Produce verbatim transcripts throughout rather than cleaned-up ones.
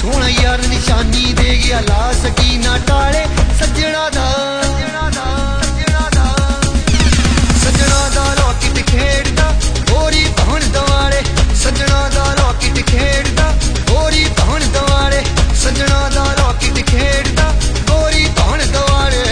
सोहना यार निशानी दे गया ला सकी ना टाले सजना दा सजना दा रॉकेट खेड़दा होरी पहुन दवाले सजना दा रॉकेट खेड़दा होरी पहुन दवाले सजना दा रॉकेट खेड़दा होरी पहुन दवाले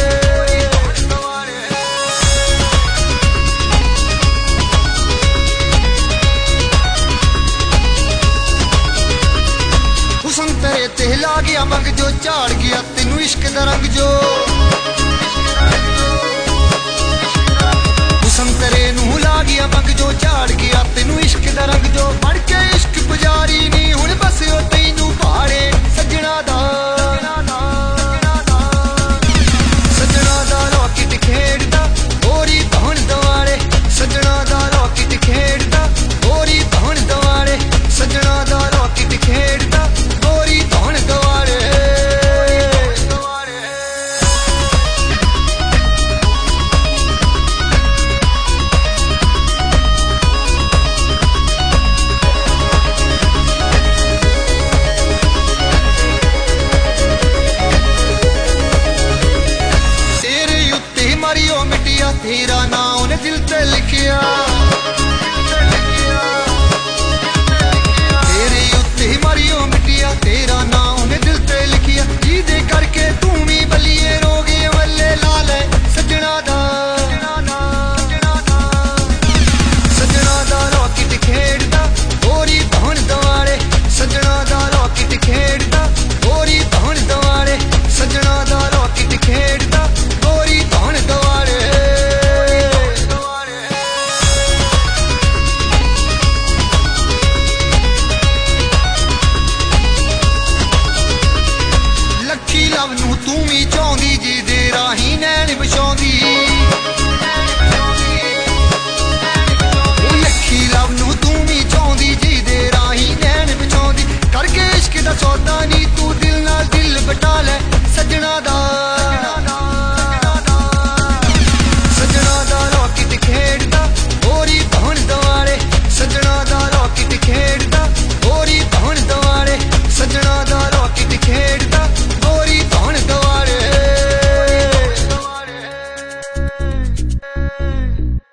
हुसन तेरे ते ला गया मंग जो झाड़ गया तेनू इश्क दा रंग जो हुसन तेरे नू ला गया मंग जो झाड़ गया तेनू इश्क दा रंग जो बन के इश्क पुजारी नी हुण बस ओ तैनू भाड़े सजना दा सजना दा रॉकेट खेड़दा होरी पहुन दवाले सजना दा रॉकेट खेड़दा होरी पहुन दवाले सजना दा रॉकेट खेड़दा होरी पहुन दवाले तेरे उत्ते मरियो मिटिया तेरा नाम उन्हें दिल ते लिखिया तेरे उत्ते मरियो मिटिया तेरा नाम उन्हें दिल ते लिखिया जिदे करके तू भी बलिए रोगे वल्ले लाले सजना दा सजना दा रॉकेट खेड़दा होरी पहुन दवाले सजना दा रॉकेट खेड़दा